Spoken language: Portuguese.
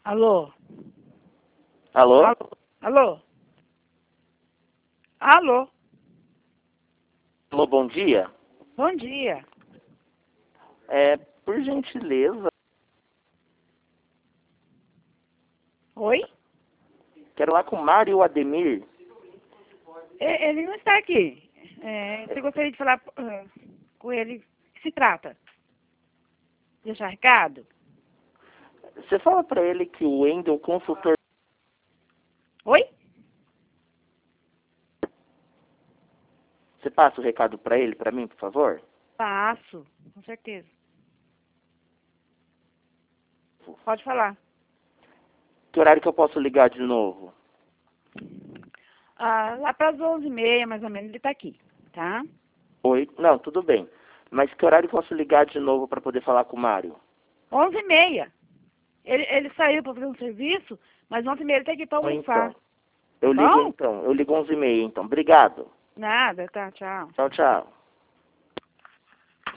Alô? Alô? Alô? Alô? Alô? Alô, bom dia. Bom dia. Por gentileza, Oi? quero falar com o Mário Ademir. Ele não está aqui. Você gostaria de falar com ele? O que se trata? Deixar recado? Você fala pra ele que o Wendel, consultor... Oi? Você passa o recado pra ele, pra mim, por favor? Passo, com certeza. Pode falar. Que horário que eu posso ligar de novo? Lá para as 11h30, mais ou menos, ele está aqui, tá? Oi? Não, tudo bem. Mas que horário que eu posso ligar de novo pra poder falar com o Mário? 11h30. Ele saiu para fazer um serviço, mas 11h30 ele está aqui para almoçar. Então, eu ligo Bom? então. Eu ligo 11h30, então. Obrigado. Nada, tá, tchau. Tchau, tchau.